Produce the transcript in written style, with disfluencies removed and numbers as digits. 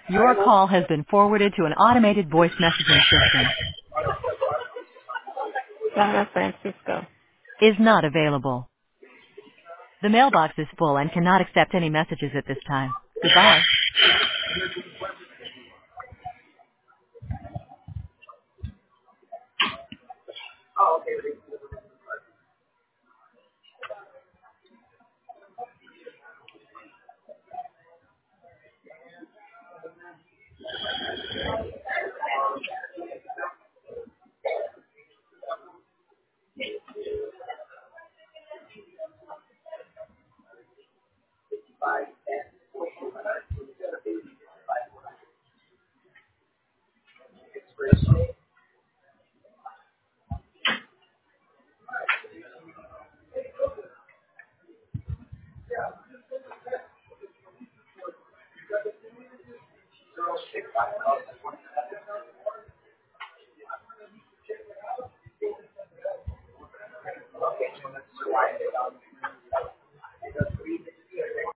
Your call has been forwarded to an automated voice messaging system. San Francisco. Is not available. The mailbox is full and cannot accept any messages at this time. Goodbye.